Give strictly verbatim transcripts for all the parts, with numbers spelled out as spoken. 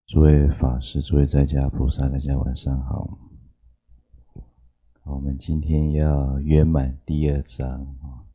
诸位法师、诸位在家菩萨，大家晚上好。好，我们今天要圆满第二章。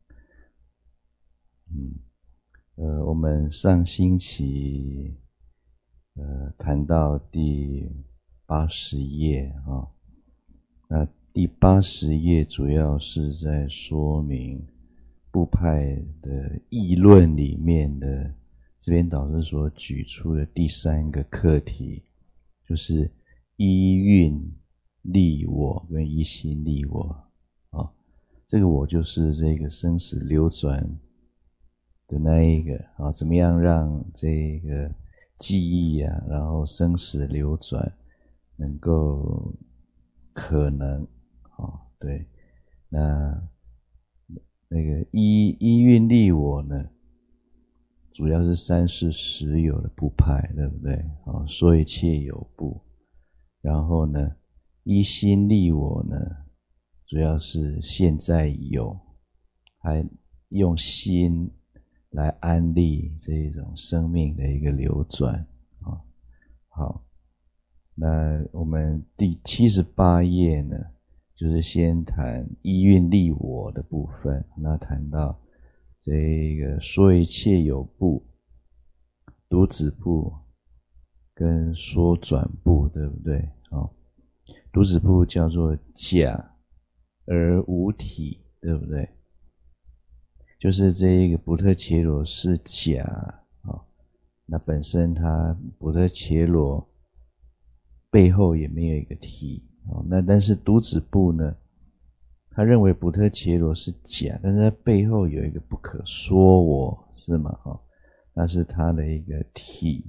嗯，呃，我们上星期呃谈到第八十页啊，那第八十页主要是在说明部派的议论里面的。这边导师所举出的第三个课题，就是依运利我跟依心利我啊，这个我就是这个生死流转的那一个啊，怎么样让这个记忆啊，然后生死流转能够可能啊，对，那那个依依运利我呢？主要是三世实有的部派，对不对？啊，说一切有部。然后呢，依心利我呢，主要是现在有，还用心来安利这一种生命的一个流转啊。好，那我们第七十八页呢，就是先谈依运利我的部分，那谈到这个说一切有部、独子部跟说转部，对不对？哦，独子部叫做假而无体，对不对？就是这一个不特伽罗是假哦，那本身它不特伽罗背后也没有一个体哦，那但是独子部呢？他认为不特伽罗是假，但是他背后有一个不可说我，是吗？那是他的一个体。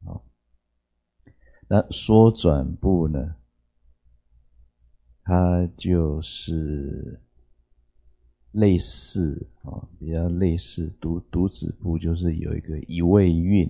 那说转部呢，它就是类似比较类似独独子部，就是有一个一位运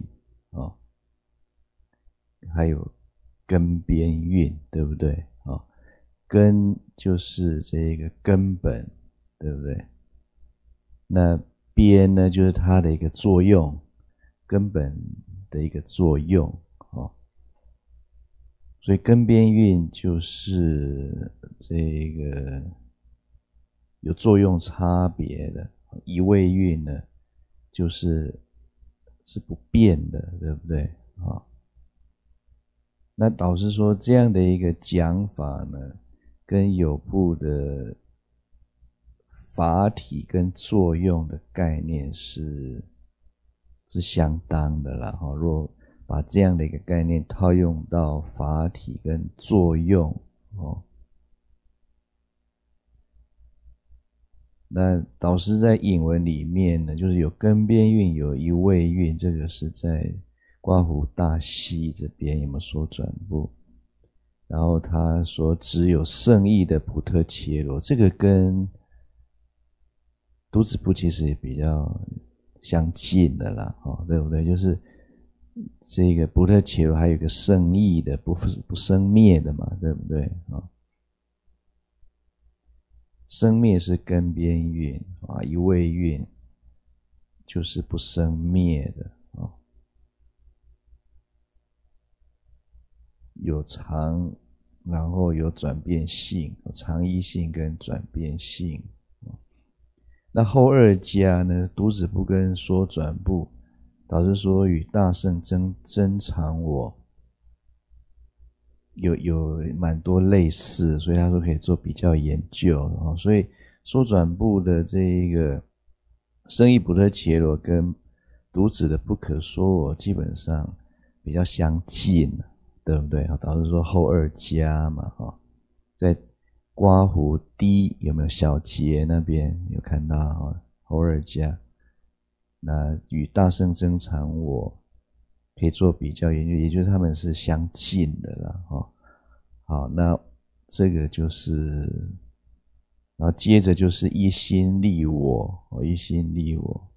还有根边运，对不对？根就是这个根本，对不对？那边呢，就是它的一个作用，根本的一个作用哦。所以根边运就是这个有作用差别的，一位运呢，就是是不变的，对不对？啊，那导师说这样的一个讲法呢，跟有部的法体跟作用的概念是是相当的啦。若把这样的一个概念套用到法体跟作用哦，那导师在引文里面呢，就是有根边运，有一位运，这个是在刮胡大系这边有没有说转部？然后他说只有圣意的普特伽罗，这个跟独子部其实也比较相近的啦，哦，对不对？就是这个普特伽罗还有一个圣意的，不不生灭的嘛，对不对？哦，生灭是根边运啊，一位运就是不生灭的啊，有常，然后有转变性，有常依性跟转变性。那后二家呢，独子部跟说转部，导师说与大圣真真常我有有蛮多类似，所以他说可以做比较研究哦。所以说转部的这一个生意不特伽罗跟独子的不可说我基本上比较相近，对不对？导师说后二家嘛，在刮胡低有没有小节那边有看到后二家，那与大圣真常我可以做比较研究，也就是他们是相近的啦。好，那这个就是，然后接着就是一心利我，一心利我。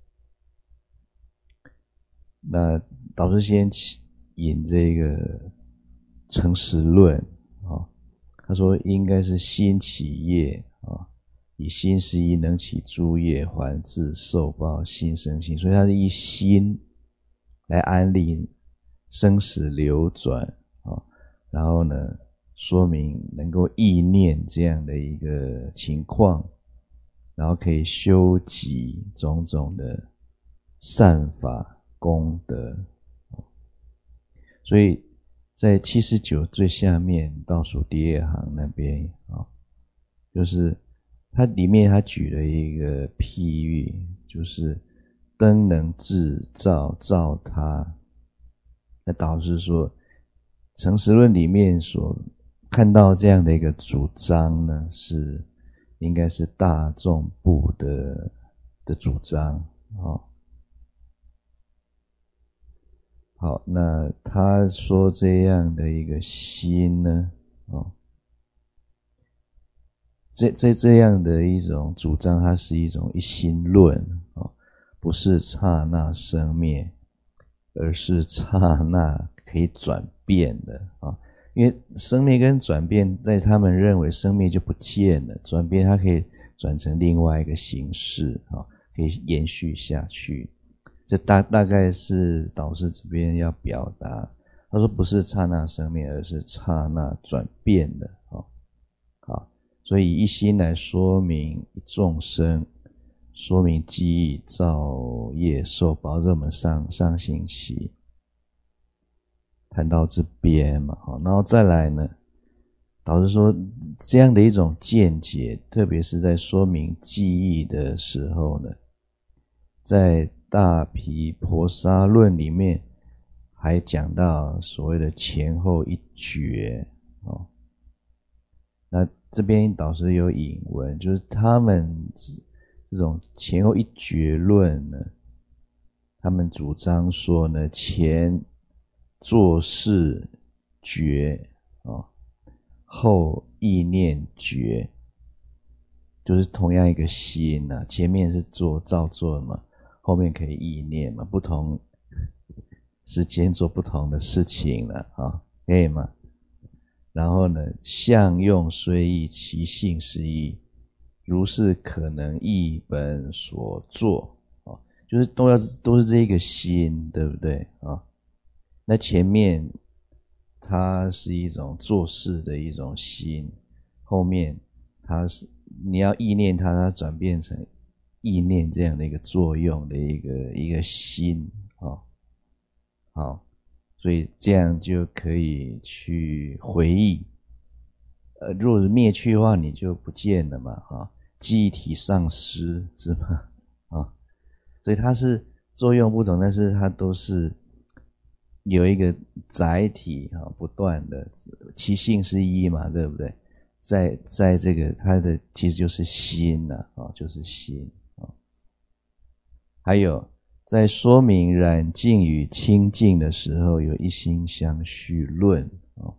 那导师先引这个诚实论啊，他说应该是心起业啊，以心是一能起诸业，还自受报心生心，所以他是以心来安利生死流转啊，然后呢，说明能够意念这样的一个情况，然后可以修集种种的善法功德。所以在七十九最下面倒数第二行那边啊，就是它里面它举了一个譬喻，就是灯能自照照他。那导师说，诚实论里面所看到这样的一个主张呢，是应该是大众部的的主张啊。好，那他说这样的一个心呢，哦，这这这样的一种主张，它是一种一心论哦，不是刹那生灭，而是刹那可以转变的啊、哦。因为生灭跟转变，在他们认为生灭就不见了，转变它可以转成另外一个形式啊、哦，可以延续下去。这大大概是导师这边要表达，他说不是刹那生灭，而是刹那转变的哦。好，所以一心来说明众生，说明记忆造业受报，这我们上上星期谈到这边嘛，好，然后再来呢，导师说这样的一种见解，特别是在说明记忆的时候呢，在大毗婆沙论里面还讲到所谓的前后一觉哦。那这边导师有引文，就是他们这种前后一觉论呢，他们主张说呢，前做事觉哦，后意念觉，就是同样一个心啊，前面是做造作嘛，后面可以意念嘛，不同时间做不同的事情了啊，可以吗？然后呢，相用虽异，其性是异，如是可能一本所作啊，就是都要都是这一个心，对不对啊？那前面它是一种做事的一种心，后面它是你要意念它，它转变成意念这样的一个作用的一个一个心啊，好，所以这样就可以去回忆。呃，如果是灭去的话，你就不见了嘛，哈，记忆体丧失是吧？啊，所以它是作用不同，但是它都是有一个载体啊，不断的，其性是一嘛，对不对？在在这个它的其实就是心呐，啊，就是心啊。还有在说明染净与清净的时候，有一心相续论啊。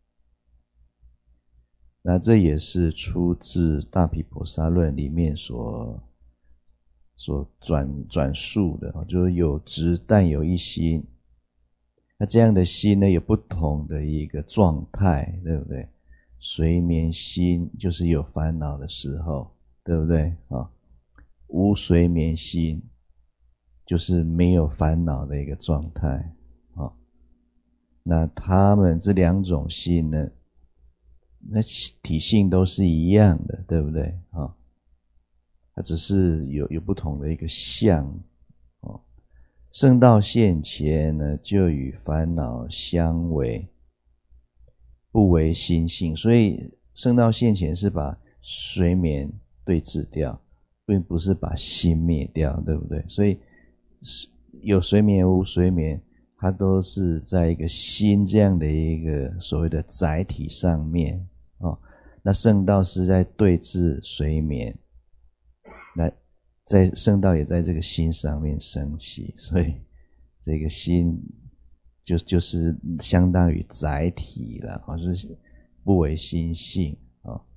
那这也是出自大毗婆沙论里面所所转转述的，就是有执但有一心。那这样的心呢，有不同的一个状态，对不对？睡眠心就是有烦恼的时候，对不对啊？无睡眠心就是没有烦恼的一个状态啊。那他们这两种心呢，那体性都是一样的，对不对啊？它只是有有不同的一个相哦。圣道现前呢，就与烦恼相违，不为心性。所以圣道现前是把睡眠对治掉，并不是把心灭掉，对不对？所以有睡眠无睡眠，它都是在一个心这样的一个所谓的载体上面哦。那圣道是在对治睡眠，那在圣道也在这个心上面升起，所以这个心就就是相当于载体了，哦，就是不为心性啊。哦，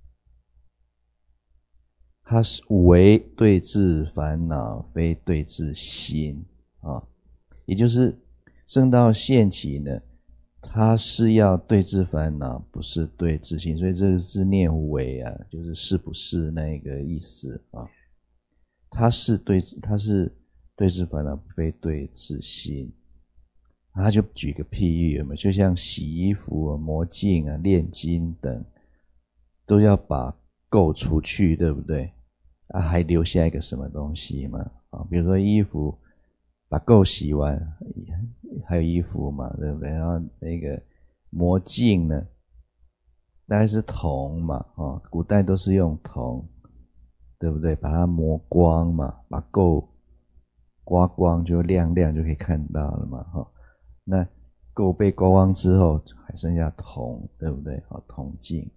它是为对治烦恼，非对治心啊。也就是圣道现起呢，它是要对治烦恼，不是对治心，所以这个字念为啊，就是是不是那个意思啊。它是对，它是对治烦恼，非对治心。 他就举个譬喻，有没有？就像洗衣服、磨镜啊、炼金等，都要把垢除去，对不对？啊，还留下一个什么东西嘛？啊，比如说衣服，把垢洗完，还有衣服嘛，对不对？然后那个磨镜呢，大概是铜嘛，啊，古代都是用铜，对不对？把它磨光嘛，把垢刮光就亮亮就可以看到了嘛，哈。那垢被刮光之后，还剩下铜，对不对？好，铜镜、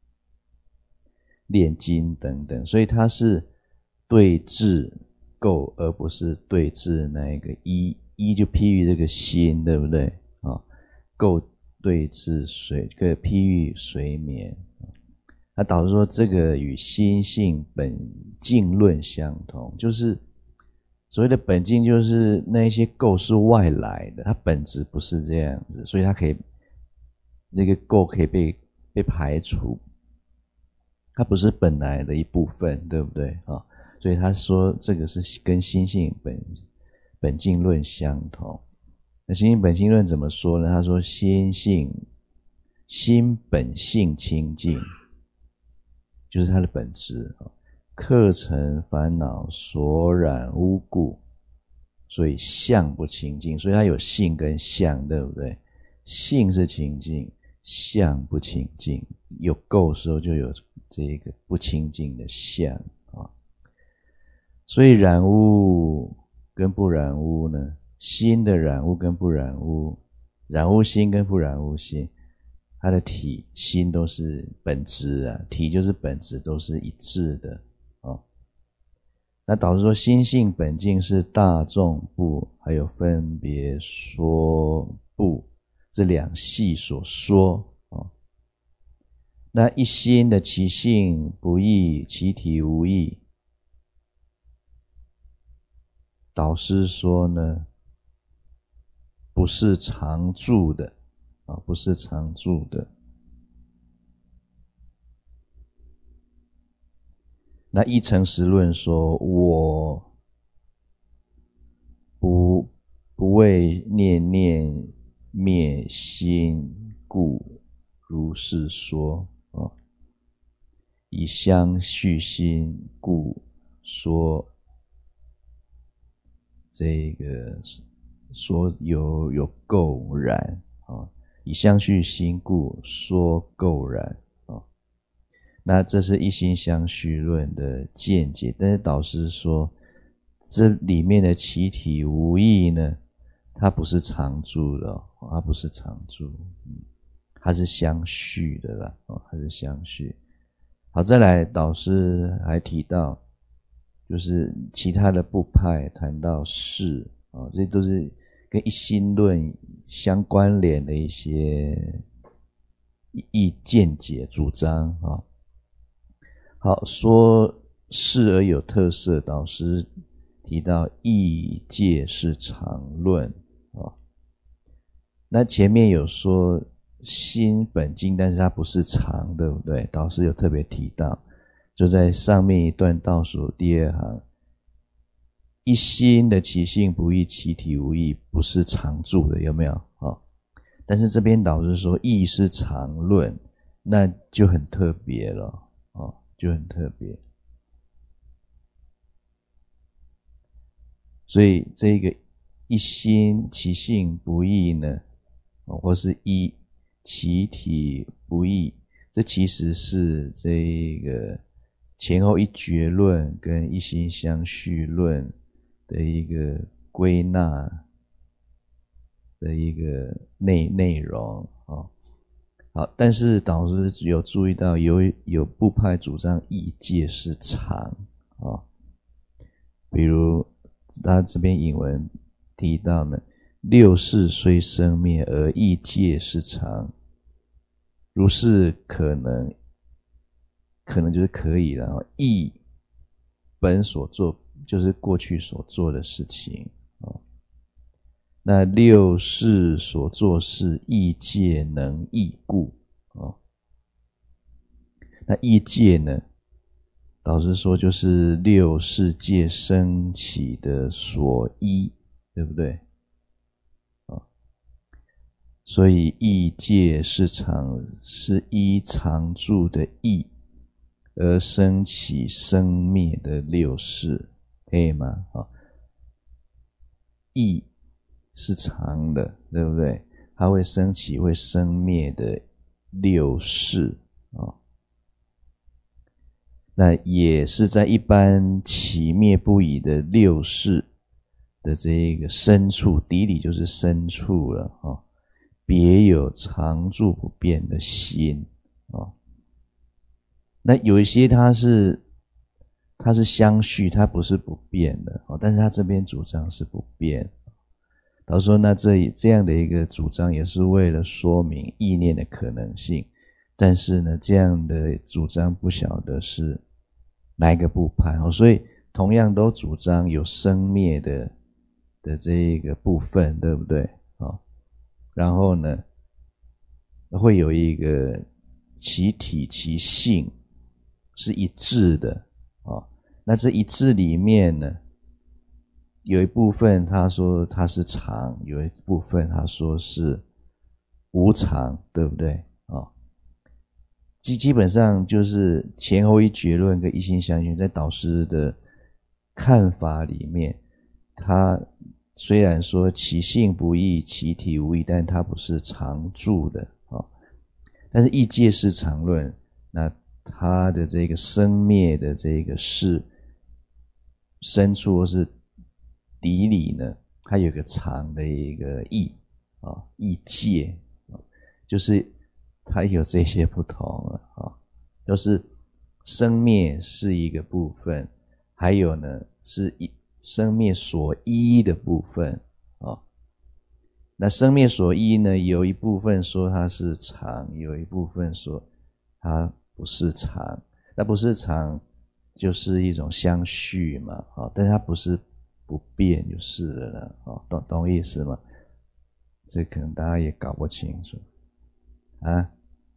炼金等等，所以它是对治垢，而不是对治那个衣。衣就譬喻这个心，对不对？啊，垢对治水，这个譬喻水眠。那导致说这个与心性本净论相同，就是所谓的本净，就是那一些垢是外来的，它本质不是这样子，所以它可以那个垢可以被被排除，它不是本来的一部分，对不对啊？所以他说这个是跟心性本本净论相同。那心性本性论怎么说呢？他说心性心本性清净，就是它的本质，客尘烦恼所染污故，所以相不清净，所以它有性跟相，对不对？性是清净，相不清净，有垢的时候就有这个不清净的相啊。所以染污跟不染污呢，心的染污跟不染污，染污心跟不染污心，它的体心都是本质啊，体就是本质，都是一致的啊。那导致说心性本净是大众部还有分别说部这两系所说啊。那一心的其性不异，其体无异，导师说呢，不是常住的啊，不是常住的。那一诚实论说，我不不为念念灭心故如是说啊，以相续心故说这个说有有垢染啊，以相续心故说垢染啊。那这是一心相续论的见解，但是导师说这里面的其体无异呢，它不是常住的哦，它不是常住，嗯，它是相续的啦，哦，它是相续。好，再来导师还提到，就是其他的部派谈到事啊，哦，这都是跟一心论相关联的一些意见解主张啊。哦，好，说事而有特色，导师提到异界是常论啊。那前面有说心本净，但是它不是常，对不对？导师有特别提到，就在上面一段倒数第二行，一心的其性不异，其体无异，不是常住的，有没有啊？但是这边导师说异是常论，那就很特别了啊，就很特别。所以这个一心其性不异呢，或是一其体不异，这其实是这个前后一绝论跟一心相续论的一个归纳的一个内内容啊。好，但是导师有注意到有有部派主张异界是常啊，比如他这边引文提到呢，六世虽生灭而异界是常，如是可能，可能就是可以了。异本所做就是过去所做的事情啊。那六世所做事，异界能异故啊。那异界呢？老实说，就是六世界升起的所依，对不对？啊， 所以异界是常，是依常住的异而生起生灭的六事，可以吗？哦，异是常的，对不对？它会生起会生灭的六事，哦，那也是在一般起灭不已的六事的这个深处，底里就是深处了，哦，别有常住不变的心，哦，那有一些它是它是相续，它不是不变的，哦，但是它这边主张是不变。他说那这这样的一个主张也是为了说明意念的可能性，但是呢这样的主张不晓得是哪一个部派，哦，所以同样都主张有生灭的的这一个部分，对不对？哦，然后呢会有一个其体其性是一致的，哦，那这一致里面呢有一部分他说它是常，有一部分他说是无常，对不对？哦，基基本上就是前后一绝论跟一心相续，在导师的看法里面，他虽然说其性不异，其体无异，但它不是常住的，哦，但是异界是常论，那它的这个生灭的这个事深处是底里呢，它有个常的一个义啊，义界，就是它有这些不同了啊，就是生灭是一个部分，还有呢是生灭所依的部分啊。那生灭所依呢，有一部分说它是常，有一部分说它不是常。那不是常就是一种相续嘛，啊，但是它不是不变就是了，哦，懂懂意思吗？这可能大家也搞不清楚啊。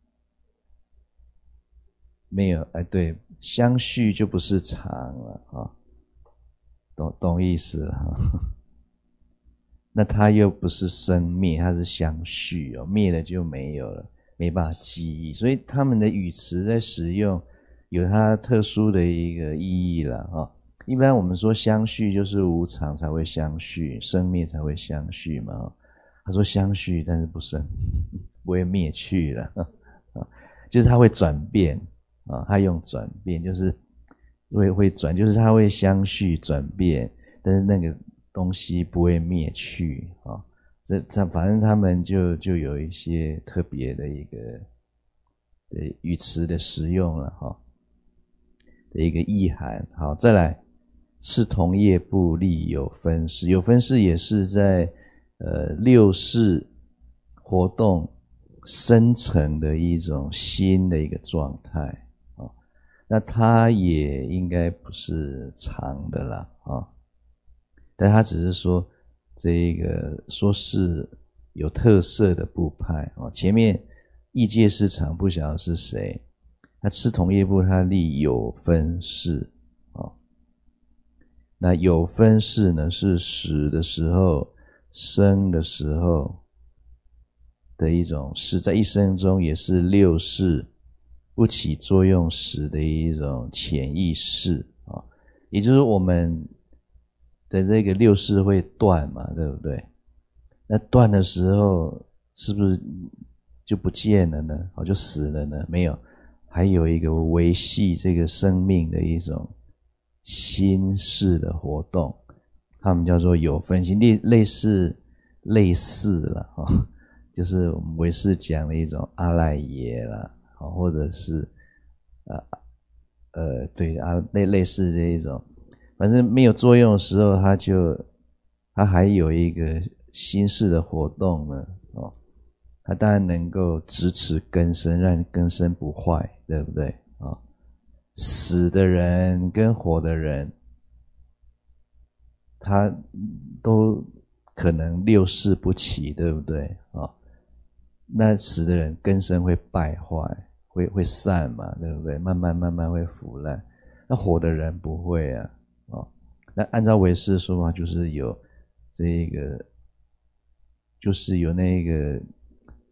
没有，哎，对，相续就不是常了，啊，懂懂意思了哈。那它又不是生灭，它是相续哦，灭了就没有了，没办法记忆，所以他们的语词在使用有它特殊的一个意义了啊。一般我们说相续就是无常才会相续，生灭才会相续嘛。他说相续，但是不生，不会灭去了啊，就是它会转变啊，他用转变就是会会转，就是它会相续转变，但是那个东西不会灭去啊。这这反正他们就就有一些特别的一个的语词的使用了哈，的一个意涵。好，再来是同业部立有分事，有分事也是在呃六识活动生成的一种新的一个状态啊，那它也应该不是常的啦啊，但它只是说这个说是有特色的部派啊。前面异界是常，不晓得是谁。那次同业部它立有分事啊，那有分事呢是死的时候、生的时候的一种事，在一生中也是六识不起作用时的一种潜意识啊，也就是我们的这个六识会断嘛，对不对？那断的时候是不是就不见了呢？哦，就死了呢？没有，还有一个维系这个生命的一种心识的活动，他们叫做有分心，类类似类似了哈，哦，就是我们唯识讲的一种阿赖耶啦，哦，或者是呃呃对啊类类似这一种，反正没有作用的时候，它就它还有一个心识的活动呢，哦，它当然能够支持根生，让根生不坏，对不对啊，哦？死的人跟活的人，他都可能六识不齐，对不对啊，哦？那死的人根生会败坏，会会散嘛，对不对？慢慢慢慢会腐烂。那活的人不会啊，哦，那按照唯识的说法，就是有这个，就是有那个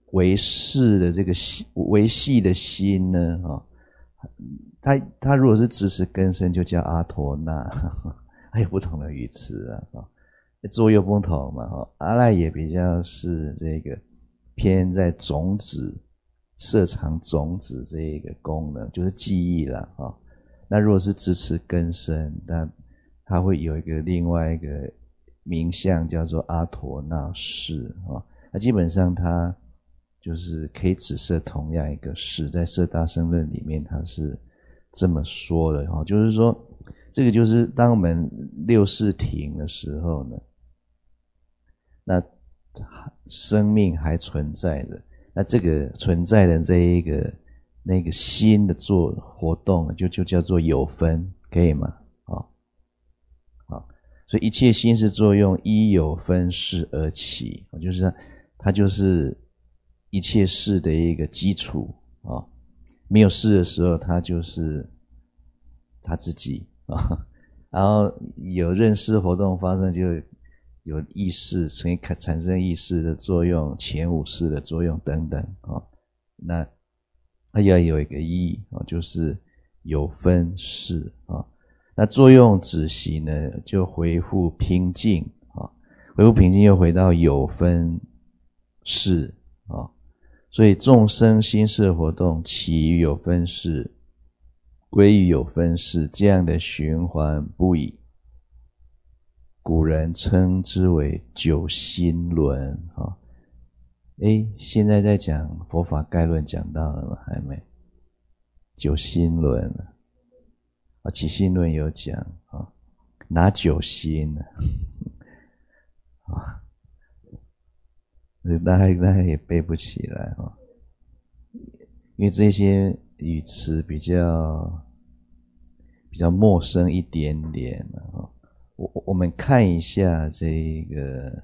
维系的这个维系的心呢，啊，它它如果是支持根身，就叫阿陀那，还有不同的语词啊，作用不同嘛，哈，阿赖也比较是这个偏在种子摄藏种子这一个功能，就是记忆啦，哈。那如果是支持根身，那它会有一个另外一个名相叫做阿陀那识，哈。那基本上它就是可以指涉同样一个识，在摄大乘论里面它是这么说的，哈，就是说这个就是当我们六识停的时候呢，那生命还存在的，那这个存在的这一个那个心的做活动就就叫做有分，可以吗？好，好，所以一切心识作用依有分识而起，就是它它就是一切事的一个基础啊。没有事的时候，它就是它自己啊，然后有认识活动发生，就有意识，可以产生意识的作用，前五识的作用等等啊。那它要有一个意啊，就是有分识啊。那作用止息呢，就恢复平静啊，恢复平静又回到有分识啊。所以众生心识活动起于有分识，归于有分识，这样的循环不已，古人称之为九心轮啊。诶，现在在讲佛法概论讲到了吗？还没。九心轮啊，起心论有讲啊，哪九心呢？啊，大家大家也背不起来啊，因为这些语词比较比较陌生一点点啊。我我们看一下这个，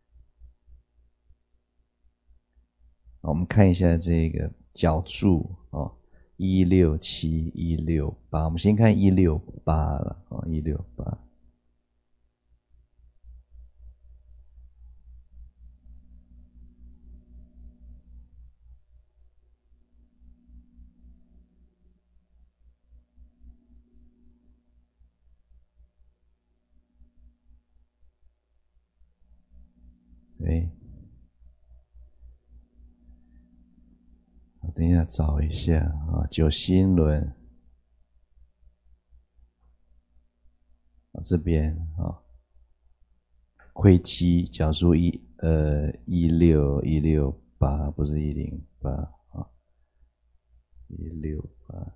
我们看一下这个角注啊，一六七一六八，我们先看一六八了啊，一六八。对，我等一下找一下啊，九心轮啊，这边啊，窥基角注一呃一六一六八，不是一零八啊，一六八。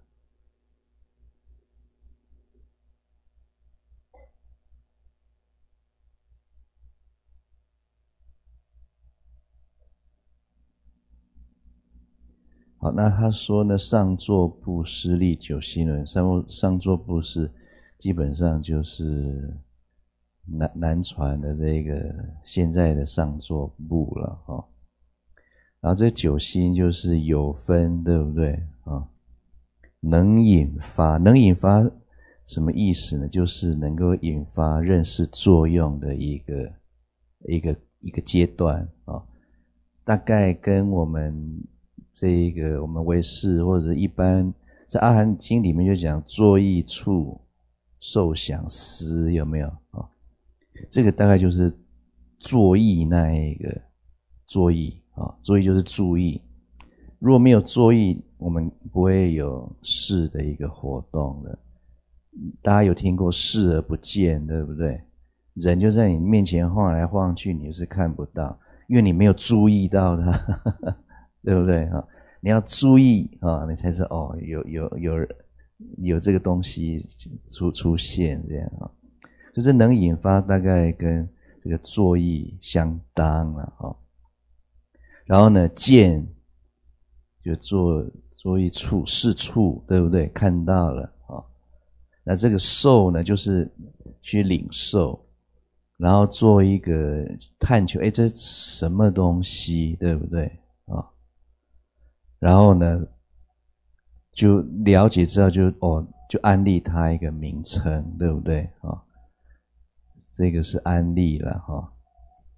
好，那他说呢，上座部施力九心轮，上上座部是基本上就是南南传的这个现在的上座部了哈、哦。然后这九心就是有分，对不对啊、哦？能引发，能引发什么意思呢？就是能够引发认识作用的一个一个一个阶段啊、哦，大概跟我们这一个我们唯识或者一般在阿含经里面就讲作意处受想思，有没有啊、哦？这个大概就是作意那一个作意啊、哦，作意就是注意。如果没有作意，我们不会有视的一个活动的。大家有听过视而不见，对不对？人就在你面前晃来晃去，你是看不到，因为你没有注意到它，对不对啊？你要注意啊，你才是哦，有有有有这个东西出出现这样啊，就是能引发大概跟这个作意相当了啊。然后呢，见就做作意处视处，对不对？看到了啊。那这个受呢，就是去领受，然后做一个探求，诶，这什么东西，对不对啊？然后呢，就了解之后就哦，就安立它一个名称，对不对啊？这个是安立了哈。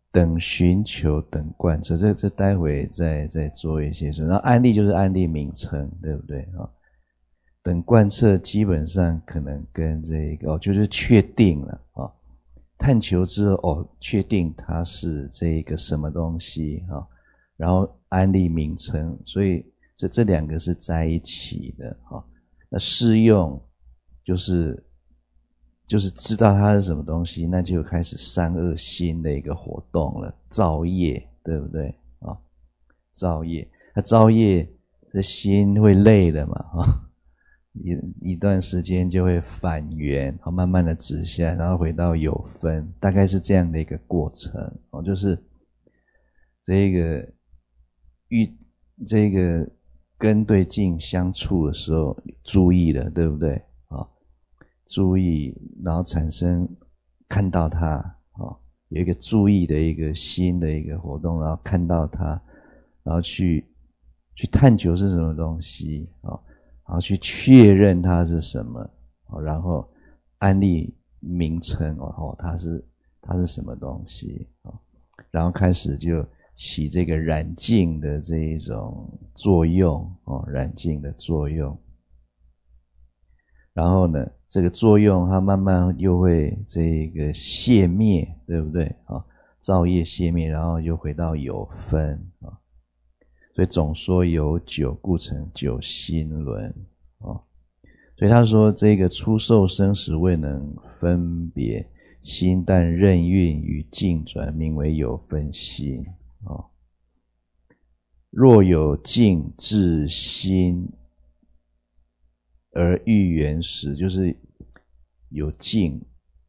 等寻求等贯彻，这这待会再再做一些说。然后案例就是案例名称，对不对啊？等贯彻基本上可能跟这个哦，就是确定了啊。探求之后哦，确定它是这个什么东西啊，然后案例名称，所以这这两个是在一起的啊。那适用就是就是知道它是什么东西，那就开始三恶心的一个活动了，造业，对不对啊？造业，那造业的心会累的嘛啊。一一段时间就会返原，慢慢的止下来，然后回到有分，大概是这样的一个过程哦，就是这个遇这个跟对境相处的时候注意了，对不对啊？注意，然后产生看到它啊，有一个注意的一个心的一个活动，然后看到它，然后去去探求是什么东西啊。然后去确认它是什么，然后案例名称哦，它是它是什么东西，然后开始就起这个染净的这一种作用哦，染净的作用。然后呢，这个作用它慢慢又会这个熄灭，对不对啊？造业熄灭，然后又回到有分啊。所以总说有九，故成九心轮哦。所以他说这个初受生时未能分别心，但任运与境转，名为有分心哦。若有境至心而欲缘时，就是有境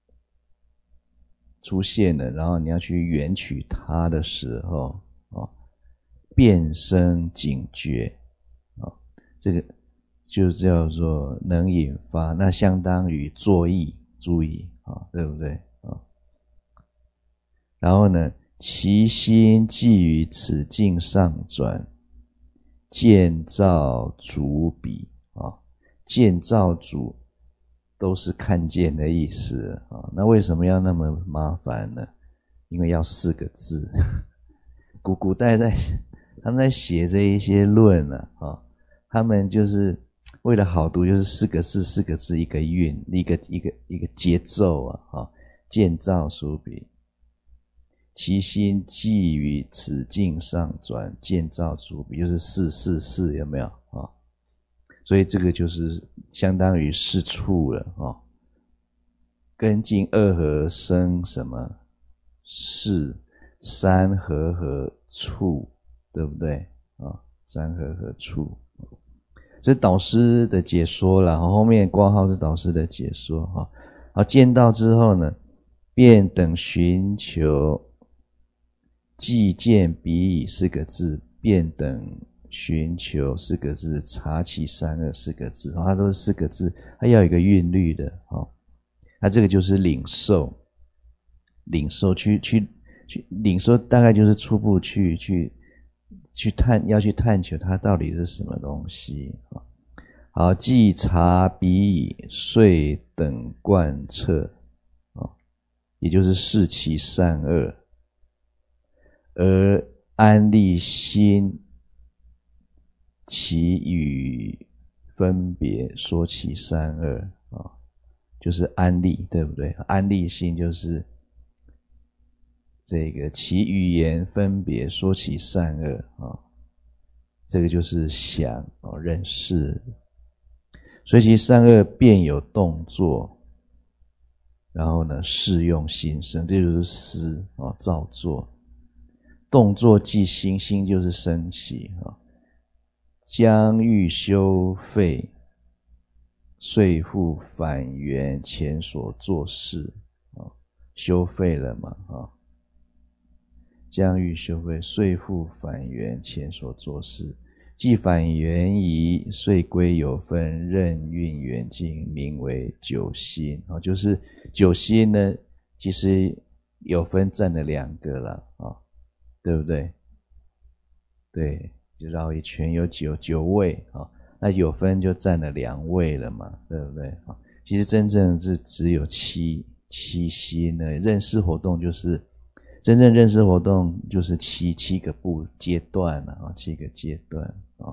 出现了，然后你要去缘取它的时候哦。便生警觉啊，这个就叫做能引发，那相当于作意，注意啊，对不对啊？然后呢，其心既于此境上转，见照主彼啊，见照主都是看见的意思啊。那为什么要那么麻烦呢？因为要四个字，古古代在。他们在写这一些论啊，哦，他们就是为了好读，就是四个字四个字一个韵，一个一个一个节奏啊，哦，见照属彼，其心既于此境上转，见照属彼，就是四四四，有没有啊，哦？所以这个就是相当于四处了哦。根境二合生什么？事，三合合处。对不对啊？三合合处，这是导师的解说啦，后面括号是导师的解说哈。好，见到之后呢，便等寻求，既见彼矣四个字，便等寻求四个字，察其三恶四个字，它都是四个字，它要有一个韵律的哈。那这个就是领受，领受去去去领受，大概就是初步去去。去探要去探求它到底是什么东西。好，既察彼矣，遂等贯彻，也就是视其善恶，而安立心，其与分别说其善恶，就是安立，对不对？安立心就是这个其语言分别说其善恶啊，哦，这个就是想哦，认识。所以其善恶便有动作，然后呢，适用心生，这就是思哦，造作。动作即心，心就是升起啊，哦。将欲修废，遂复返原前所做事啊，哦，修废了嘛啊。哦，将欲修废，遂复返原前所做事，既返原矣，遂归有分，任运缘境，名为九心。就是九心呢，其实有分占了两个了啊，对不对？对，就绕一圈有九九位啊，那有分就占了两位了嘛，对不对？其实真正是只有七七心呢，认识活动就是真正认识活动就是七七个步阶段了啊，七个阶段啊。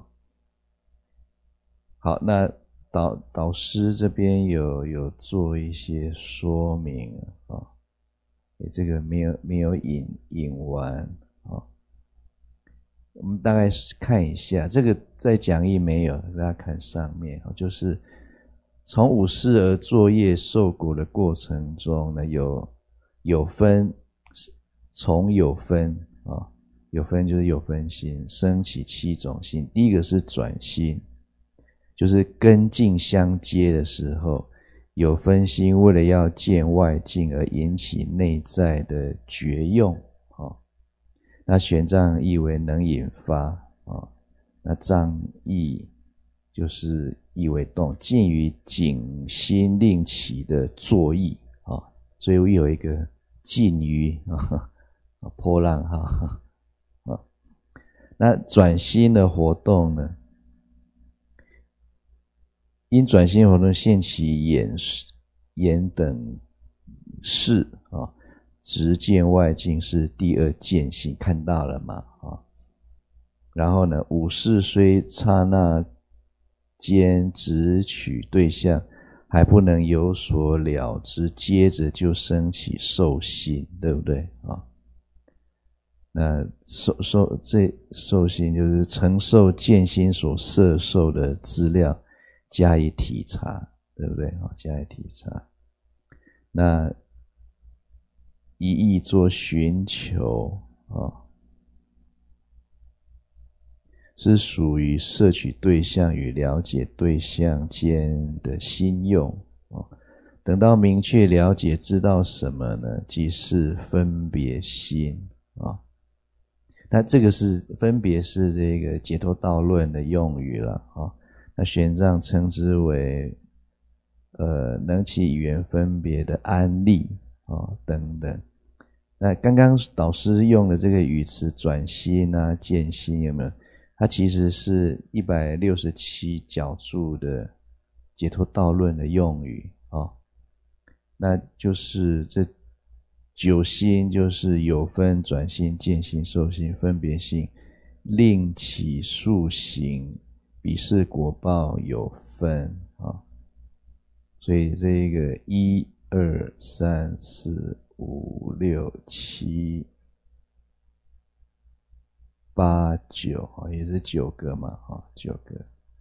好，那导导师这边有有做一些说明啊，这个没有没有引引完啊。我们大概看一下，这个在讲义没有，大家看上面啊，就是从五事而作业受果的过程中呢，有有分，从有分啊，有分就是有分心升起七种心。第一个是转心，就是跟境相接的时候，有分心为了要见外境而引起内在的觉用啊。那玄奘译为能引发啊，那藏译就是译为动，近于景心令起的作意啊，所以我有一个近于啊波浪哈啊。那转心的活动呢？因转心活动现其眼眼等事啊。直见外境是第二见性，看到了嘛啊？然后呢，五事虽刹那间直取对象，还不能有所了知，接着就升起受心，对不对啊？那受受这受心就是承受见心所摄受的资料，加以体察，对不对啊？加以体察，那一意做寻求啊，是属于摄取对象与了解对象间的心用啊。等到明确了解知道什么呢？即是分别心啊。那这个是分别是这个解脱道论的用语了啊。那玄奘称之为呃能起语言分别的安立啊等等。那刚刚导师用的这个语词转心啊见心有没有？它其实是一百六十七角注的解脱道论的用语啊、哦。那就是这九心就是有分转心见心受心分别心，令起数行彼是果报有分啊、哦。所以这个一二三四五六七八九也是九个嘛，九个。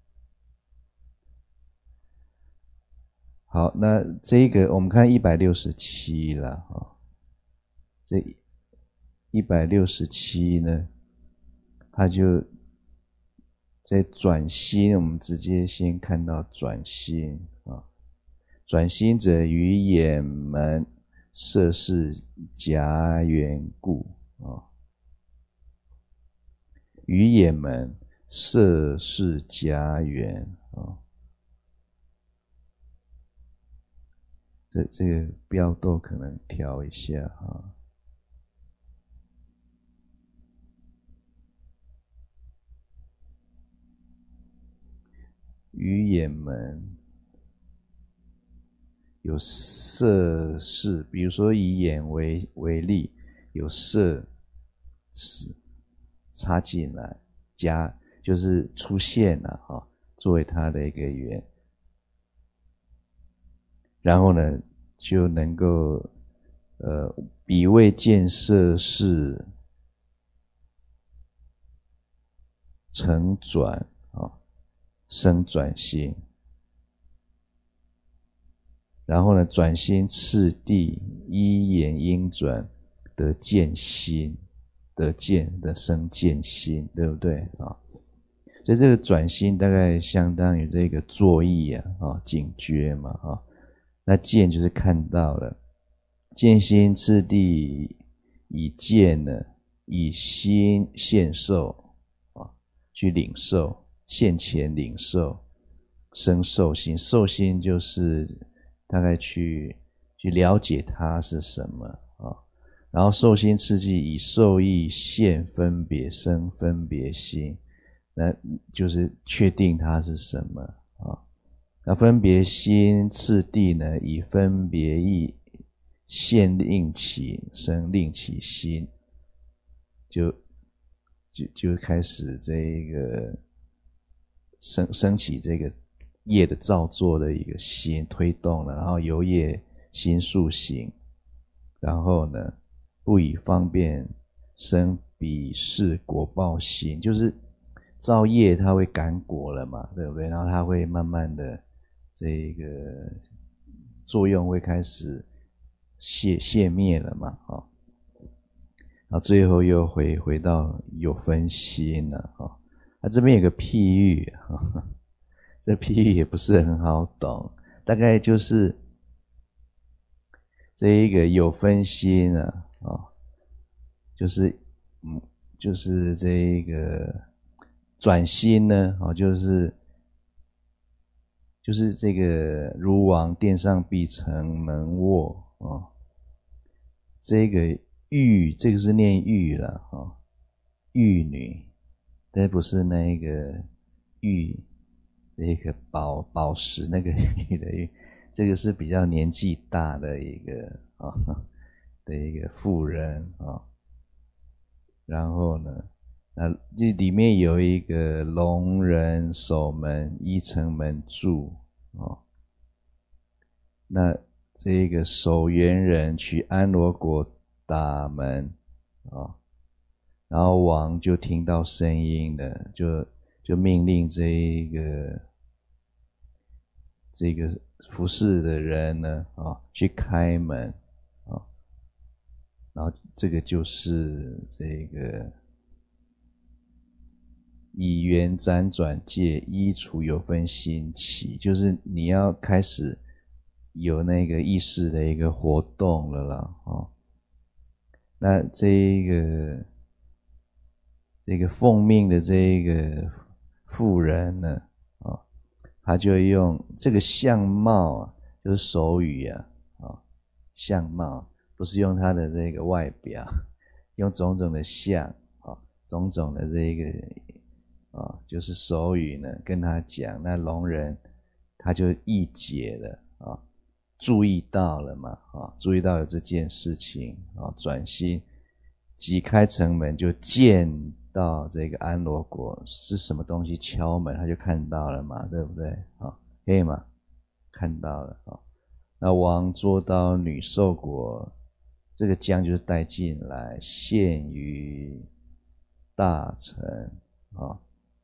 好，那这个我们看一百六十七了哈，这一百六十七呢，它就在转心，我们直接先看到转心啊。转心者，于眼门摄事夹缘故啊，于眼门摄事夹缘啊。这这个标斗可能调一下哈。于眼门有摄事，比如说以眼为为例，有摄事插进来，加就是出现了哈，作为它的一个缘，然后呢就能够呃彼为见摄事成转啊，生转心。然后呢，转心次第依眼应转得见心，得见的生见心，对不对啊？所以这个转心大概相当于这个作意啊，啊警觉嘛啊。那见就是看到了，见心次第以见呢，以心现受啊，去领受，现前领受，生受心，受心就是大概去去了解它是什么啊，然后受心刺激以受意现分别生分别心，那就是确定它是什么啊。那分别心次第呢，以分别意现令起生令起心，就就就开始这个升升起这个业的造作的一个心推动了，然后由业心速行，然后呢不以方便生彼世果报心，就是造业它会感果了嘛，对不对？然后它会慢慢的这个作用会开始熄熄灭了嘛，哦，然后最后又回回到有分心了，哦，那这边有个譬喻，哦，这譬喻也不是很好懂，大概就是这一个有分心啊，哦，就是嗯，就是这一个转心呢，哦，就是就是这个如王殿上必成门卧，哦，这个玉，这个是念玉了，哦，玉女，但不是那个玉，那个宝宝石那个玉的玉，这个是比较年纪大的一个啊，哦，的一个妇人啊，哦，然后呢，那这里面有一个龙人守门，依城门住，哦，那这个守园人取安罗果打门，哦，然后王就听到声音了，就就命令这一个这个服侍的人呢，哦，去开门，哦，然后这个就是这个以缘辗转界依除有分心起，就是你要开始有那个意识的一个活动了啦，哦，那这一个这个奉命的这一个妇人呢，哦，他就用这个相貌啊，就是手语啊，哦，相貌不是用他的这个外表，用种种的相，哦，种种的这个哦，就是手语呢跟他讲，那聋人他就意解了啊，哦，注意到了嘛，啊，哦，注意到了这件事情啊，哦，转心即开城门，就见到这个安罗果是什么东西敲门，他就看到了嘛，对不对？啊，哦，可以吗？看到了啊，哦。那王捉刀女受果，这个将就是带进来，献于大臣啊，哦，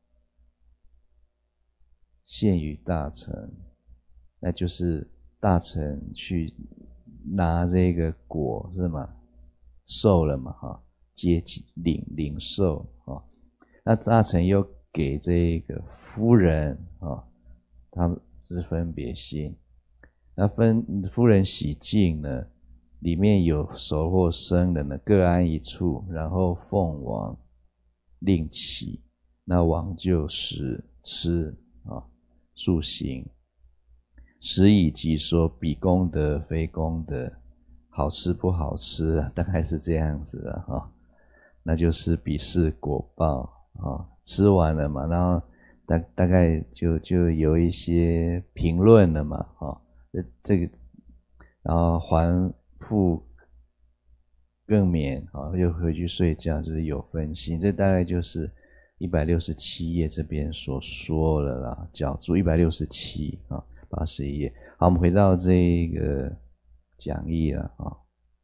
献于大臣，那就是大臣去拿这个果是吗？受了嘛，哈，接领领受啊，那大臣又给这个夫人啊，他们是分别心，那分夫人洗净呢，里面有熟或生的呢，各安一处，然后奉王令起，那王就食吃啊，速行，食以即说彼功德非功德，好吃不好吃啊，大概是这样子的哈，哦，那就是彼世果报啊，哦，吃完了嘛，然后大大概就就有一些评论了嘛，哦，这这个，然后还复更眠啊，哦，又回去睡觉，就是有分心，这大概就是一百六十七页这边所说了啦，角注一百六十七啊，八十一页。好，我们回到这个讲义了啊。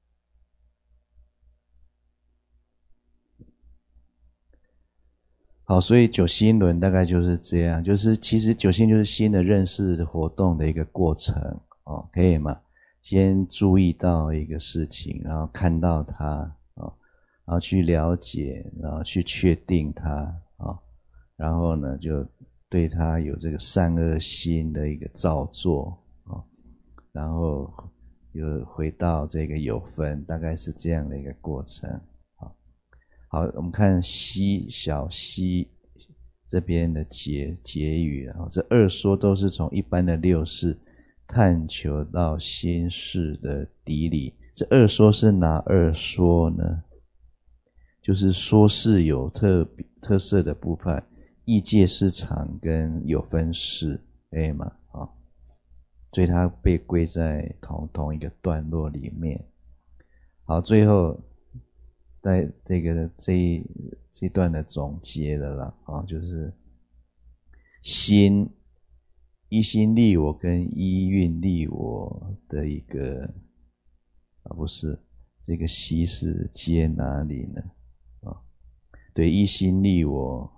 好，所以九心轮大概就是这样，就是其实九心就是心的认识活动的一个过程哦，可以吗？先注意到一个事情，然后看到它哦，然后去了解，然后去确定它哦，然后呢就对它有这个善恶心的一个造作哦，然后又回到这个有分，大概是这样的一个过程。好，我们看西小西这边的结结语，然后这二说都是从一般的六识探求到心识的底里。这二说是哪二说呢？就是说是有特特色的部分，异界市场跟有分识，可以吗？啊， 所以它被归在同同一个段落里面。好，最后在这个这一这一段的总结了啦，啊，就是心一心利我跟一运利我的一个啊，不是这个息是接哪里呢？啊，对，一心利我，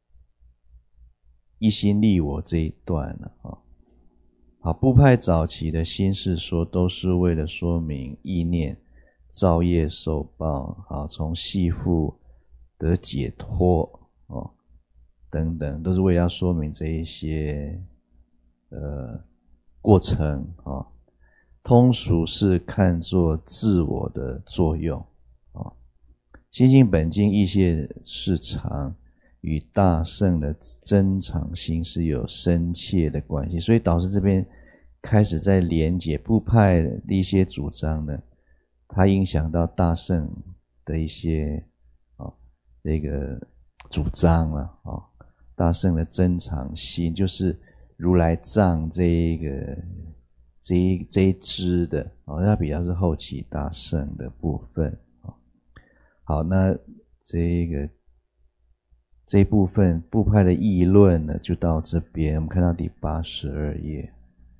一心利我这一段了啊。好，部派早期的心事说都是为了说明意念造业受报，好，从系缚得解脱哦，等等，都是为了要说明这一些呃过程啊、哦。通俗是看作自我的作用啊、哦。心性本净意界是常与大圣的增长心是有深切的关系，所以导师这边开始在连结部派的一些主张呢，它影响到大圣的一些哦这个主张了啊、哦。大圣的增长心就是如来藏这一个这一这一支的哦，它比较是后期大圣的部分啊、哦。好，那这个这一部分部派的议论呢，就到这边。我们看到第八十二页，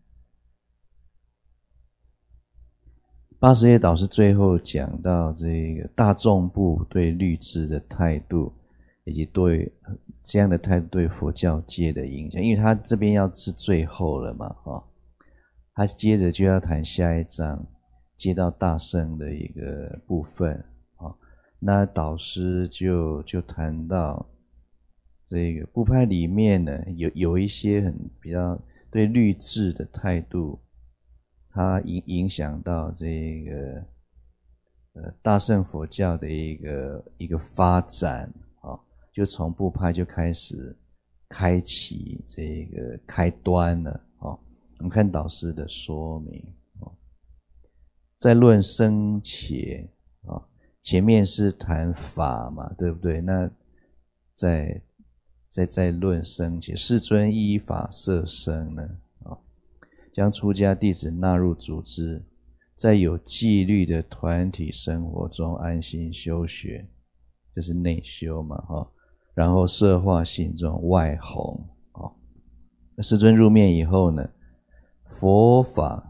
八十页导师最后讲到这个大众部对律制的态度，以及对这样的态度对佛教界的影响。因为他这边要是最后了嘛，哈、哦，他接着就要谈下一章，接到大圣的一个部分啊、哦。那导师就就谈到。这个部派里面呢，有有一些很比较对律制的态度，它影影响到这个呃大乘佛教的一个一个发展啊、哦，就从部派就开始开启这个开端了啊、哦。我们看导师的说明啊、哦，在论生且啊、哦，前面是谈法嘛，对不对？那在再再论生起，世尊依法摄生呢，啊，将出家弟子纳入组织，在有纪律的团体生活中安心修学，这是内修嘛，哈。然后摄化信众外弘，啊，世尊入灭以后呢，佛法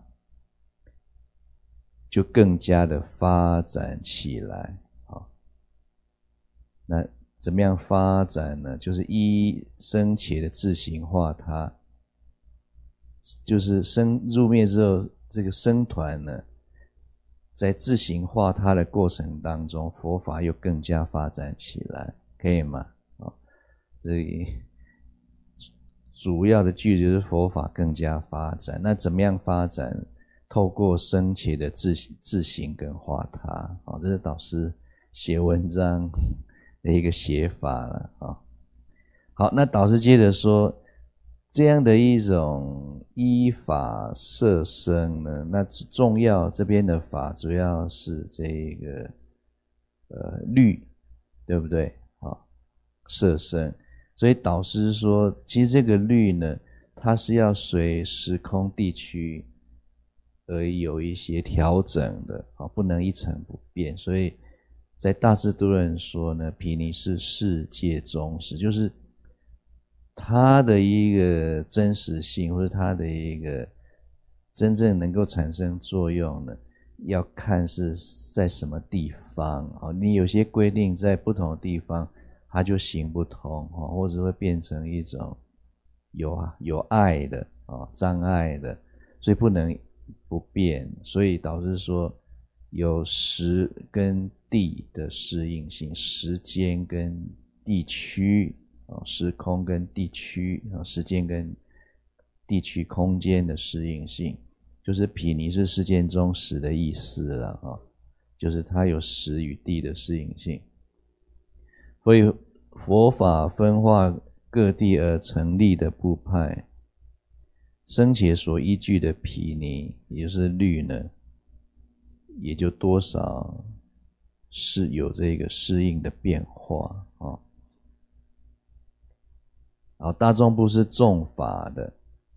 就更加的发展起来，啊，那。怎么样发展呢？就是依生且的自行化它，就是生入灭之后，这个僧团呢，在自行化它的过程当中，佛法又更加发展起来，可以吗？啊、哦，这里主要的句子就是佛法更加发展。那怎么样发展？透过生且的自自行跟化它，啊、哦，这是导师写文章的一个写法了啊、哦。好，那导师接着说，这样的一种依法摄生呢，那重要这边的法主要是这个呃律，对不对？好、哦，摄生，所以导师说，其实这个律呢，它是要随时空地区而有一些调整的啊、哦，不能一成不变，所以。在大智度论说呢，毗尼是世界宗师，就是它的一个真实性，或者它的一个真正能够产生作用呢，要看是在什么地方啊。你有些规定在不同的地方，它就行不通啊，或者会变成一种有有碍的啊障碍的，所以不能不变。所以导致说。有时跟地的适应性，时间跟地区啊，时空跟地区啊，时间跟地区空间的适应性，就是毗尼是世间中时的意思了啊，就是它有时与地的适应性。所以佛法分化各地而成立的部派，生且所依据的毗尼，也就是律呢。也就多少是有这个适应的变化啊。好，大众部是重法的，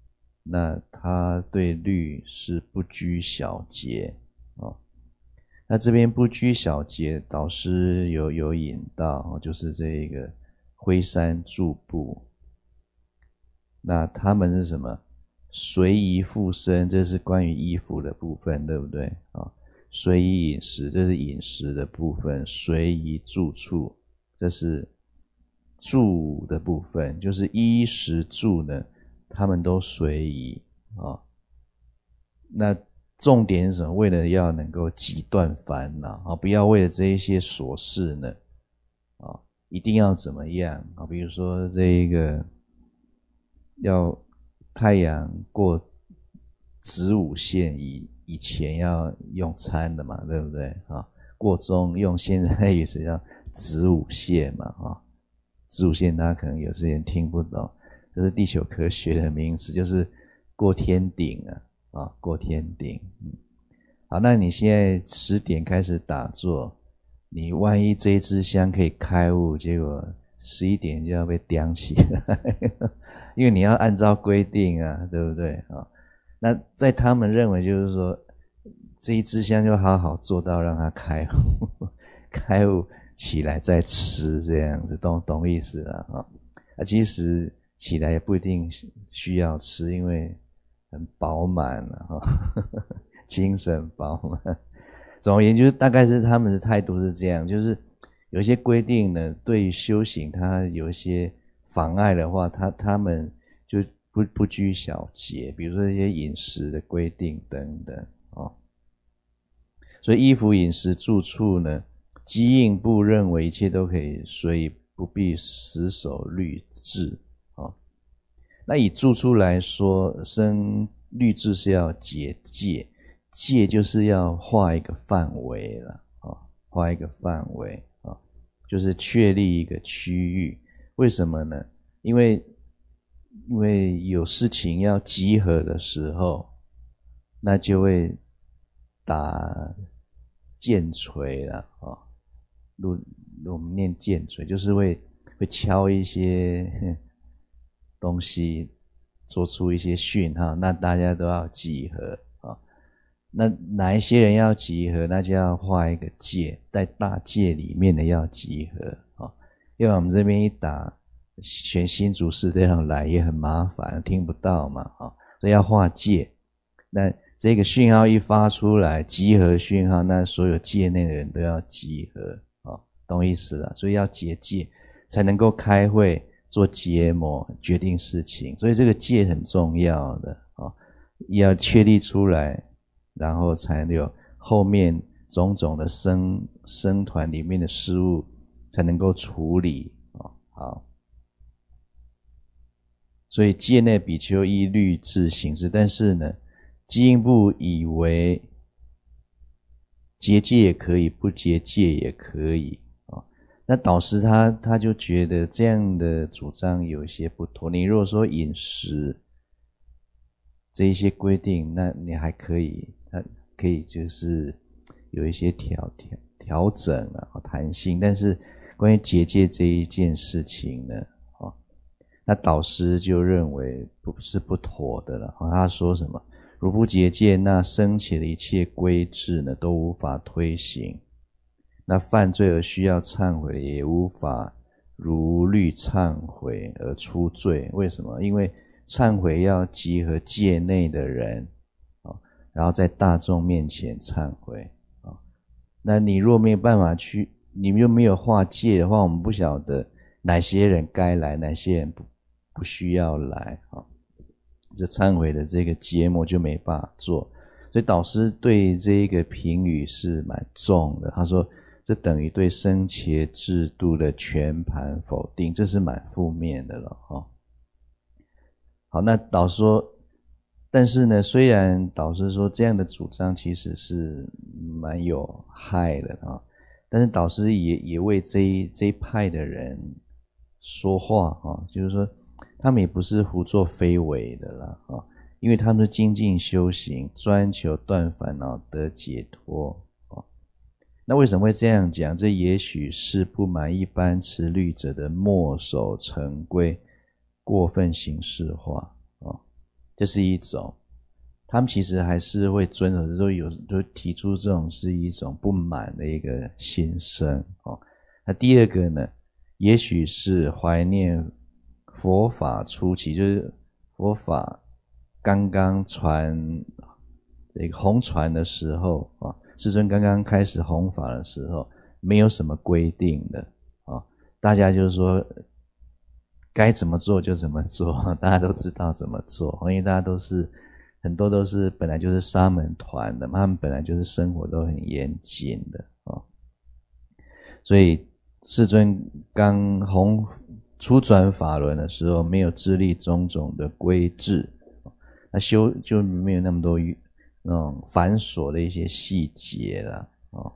那他对律是不拘小节啊。那这边不拘小节，导师有有引到，就是这个灰山住部。那他们是什么？随宜附身，这是关于衣服的部分，对不对啊？随宜饮食，这是饮食的部分；随宜住处，这是住的部分，就是衣食住呢，他们都随宜啊。那重点是什么？为了要能够击断烦恼啊，不要为了这一些琐事呢啊，一定要怎么样啊？比如说这一个要太阳过子午线以以前要用餐的嘛，对不对啊？过中用现在语是叫子午线嘛啊。子午线大家可能有些人听不懂，这是地球科学的名词，就是过天顶啊，啊过天顶。嗯，好，那你现在十点开始打坐，你万一这一支香可以开悟，结果十一点就要被叼起来，因为你要按照规定啊，对不对啊？那在他们认為就是说，这一支香就好好做到让它开悟，开悟起来再吃，这样子，懂懂意思啦啊？啊，其实起来也不一定需要吃，因为很饱满了哈，精神饱满。总而言之，大概是他们的态度是这样，就是有一些规定呢，对于修行它有一些妨碍的话，他他们就不不拘小节，比如说一些饮食的规定等等哦。所以衣服、饮食、住处呢，机应部认为一切都可以，所以不必死守律制哦。那以住处来说，生律制是要结界，界就是要画一个范围了啊，画一个范围啊，就是确立一个区域。为什么呢？因为因为有事情要集合的时候，那就会打剑锤了啊。我们念剑锤，就是会会敲一些东西，做出一些讯号，那大家都要集合啊。那哪一些人要集合，那就要画一个界，在大界里面的要集合啊。因为我们这边一打，全新竹市这样来也很麻烦，听不到嘛啊，所以要画界。那这个讯号一发出来，集合讯号，那所有界内的人都要集合啊，懂意思了？所以要结界才能够开会做结盟决定事情，所以这个界很重要的啊，要确立出来，然后才有后面种种的僧僧团里面的事物才能够处理啊。好，所以界内比丘依律制行事，但是呢，机应部以为结界也可以，不结界也可以啊。那导师他他就觉得这样的主张有一些不妥。你如果说饮食这一些规定，那你还可以，它可以就是有一些调调调整啊，弹性。但是关于结界这一件事情呢，啊，那导师就认为不是不妥的了啊。他说什么？如不结界，那生起的一切规制呢，都无法推行。那犯罪而需要忏悔，也无法如律忏悔而出罪。为什么？因为忏悔要集合界内的人，然后在大众面前忏悔。那你若没有办法去，你又没有划界的话，我们不晓得哪些人该来，哪些人不不需要来啊。这忏悔的这个节目就没办法做，所以导师对这个评语是蛮重的。他说这等于对僧伽制度的全盘否定，这是蛮负面的了哈。好，那导师说，但是呢，虽然导师说这样的主张其实是蛮有害的啊，但是导师也也为这一这一派的人说话啊，就是说他们也不是胡作非为的啦啊，因为他们是精进修行，专求断烦恼得解脱啊。那为什么会这样讲？这也许是不满一般持律者的墨守成规，过分形式化啊。 这是一种。他们其实还是会遵守，就是有就提出这种是一种不满的一个心声哦。那第二个呢，也许是怀念佛法初期，就是佛法刚刚传这个弘传的时候啊，世尊刚刚开始弘法的时候，没有什么规定的啊，大家就是说该怎么做就怎么做，大家都知道怎么做，因为大家都是。很多都是本来就是沙门团的，他们本来就是生活都很严谨的哦，所以世尊刚弘初转法轮的时候，没有制立种种的规制，那修就没有那么多那种繁琐的一些细节了哦，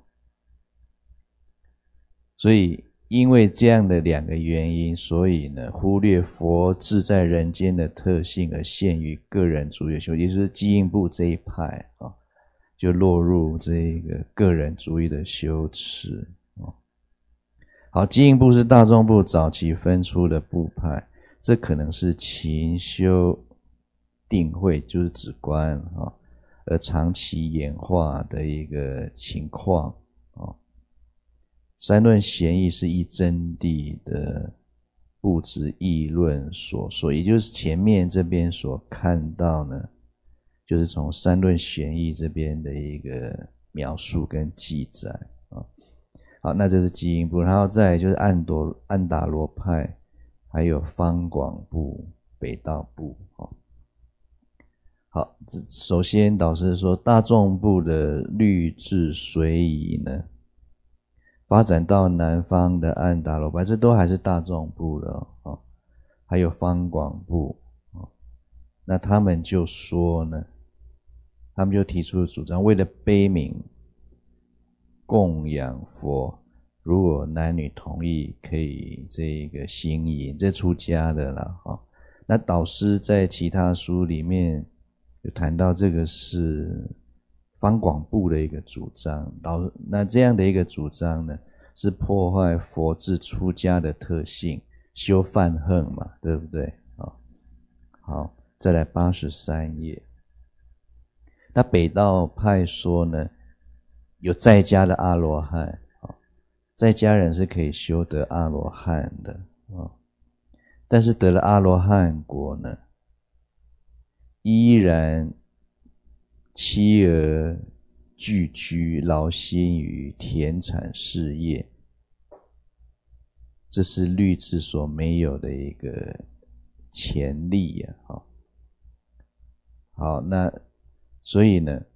所以。因为这样的两个原因，所以呢，忽略佛治在人间的特性，而限于个人主义的修，也就是基因部这一派啊、哦，就落入这个个人主义的修持哦。好，基因部是大众部早期分出的部派，这可能是勤修定慧，就是止观啊、哦，而长期演化的一个情况哦。三论贤义是依真谛的不知议论所说，也就是前面这边所看到呢，就是从三论贤义这边的一个描述跟记载啊。好，那这是基因部，然后再来就是安多安达罗派，还有方广部、北道部。好，首先导师说大众部的律制随仪呢。发展到南方的安达罗派，这都还是大众部的哦，还有方广部哦，那他们就说呢，他们就提出了主张，为了悲悯供养佛，如果男女同意，可以这个行淫，这出家的啦哦。那导师在其他书里面有谈到，这个是方广部的一个主张，那这样的一个主张呢，是破坏佛治出家的特性，修犯横嘛，对不对？好，再来八十三页。那北道派说呢，有在家的阿罗汉，在家人是可以修得阿罗汉的，但是得了阿罗汉果呢，依然妻儿聚居，劳心于田产事业，这是律制所没有的一个潜力啊！好，好，那所以呢，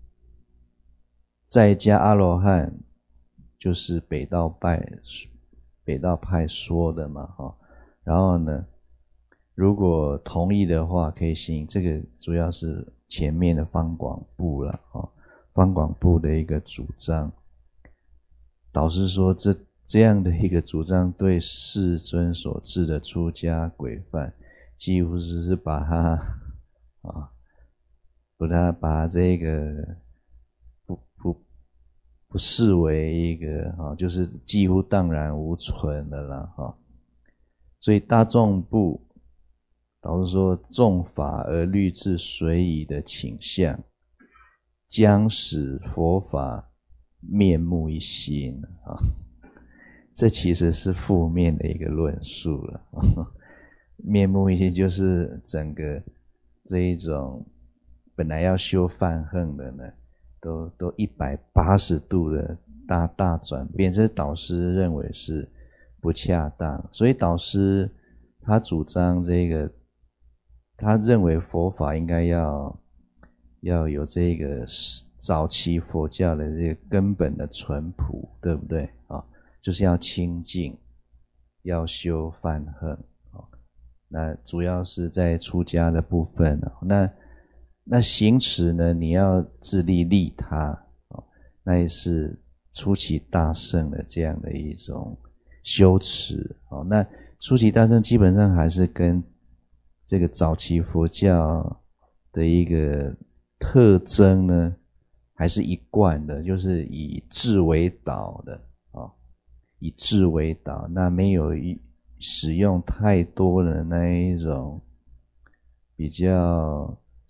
在家阿罗汉就是北道派北道派说的嘛，哈。然后呢，如果同意的话，可以行。这个主要是前面的方广部了，哈。方广部的一个主张，导师说这这样的一个主张对世尊所制的出家规范，几乎是是把它啊，把它把这个不不不视为一个啊，就是几乎荡然无存了啦，哈。所以大众部导师说重法而律制随仪的倾向，将使佛法面目一新啊，这其实是负面的一个论述了。面目一新就是整个这一种本来要修犯横的呢，都都一百八十度的大大转变，这是导师认为是不恰当，所以导师他主张这个，他认为佛法应该要要有这个早期佛教的这个根本的淳朴，对不对啊？就是要清净，要修犯横啊。那主要是在出家的部分啊。那那行持呢，你要自利利他啊，那也是出其大圣的这样的一种修持啊。那出其大圣基本上还是跟这个早期佛教的一个特征呢，还是一贯的，就是以智为导的啊，以智为导，那没有使用太多的那一种比较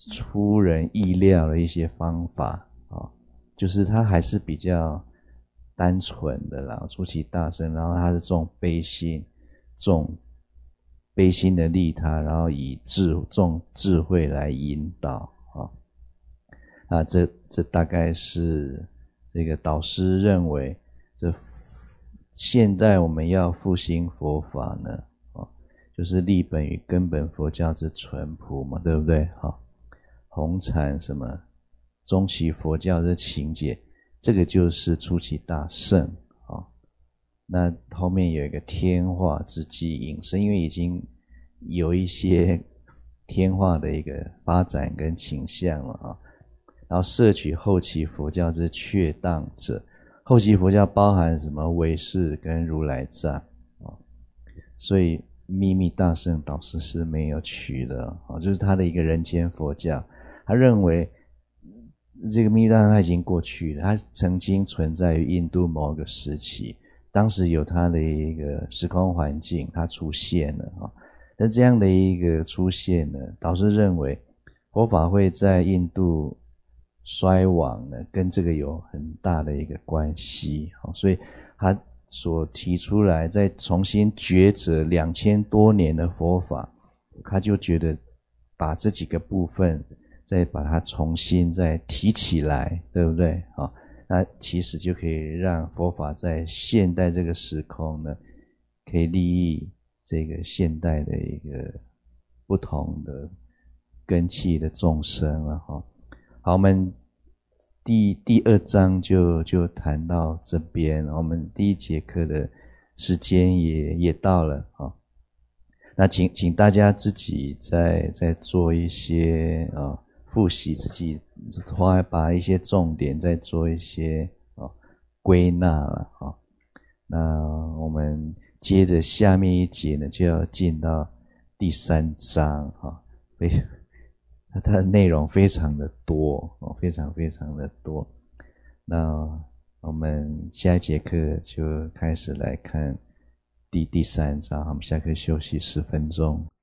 出人意料的一些方法啊，就是他还是比较单纯的啦，出奇大圣，然后他是重悲心，重悲心的利他，然后以智重智慧来引导啊。啊，这这大概是这个导师认为，这现在我们要复兴佛法呢，啊，就是立本与根本佛教之淳朴嘛，对不对？哈，红禅什么中期佛教之情解，这个就是出奇大圣啊。那后面有一个天化之机引申，因为已经有一些天化的一个发展跟倾向了啊。然后摄取后期佛教之确当者，后期佛教包含什么唯识跟如来藏啊，所以秘密大圣导师是没有取的啊，就是他的一个人间佛教，他认为这个秘密大圣他已经过去了，他曾经存在于印度某个时期，当时有他的一个时空环境，他出现了啊。但这样的一个出现呢，导师认为佛法会在印度衰亡呢，跟这个有很大的一个关系，所以他所提出来再重新抉择两千多年的佛法，他就觉得把这几个部分再把它重新再提起来，对不对？那其实就可以让佛法在现代这个时空呢，可以利益这个现代的一个不同的根器的众生了哈。好，我们第第二章就就谈到这边，我们第一节课的时间也也到了啊。那请请大家自己再再做一些啊复习，自己花把一些重点再做一些啊归纳了啊。那我们接着下面一节呢，就要进到第三章哈，非常。它的内容非常的多，非常非常的多。那我们下一节课就开始来看第第三章，我们下课休息十分钟。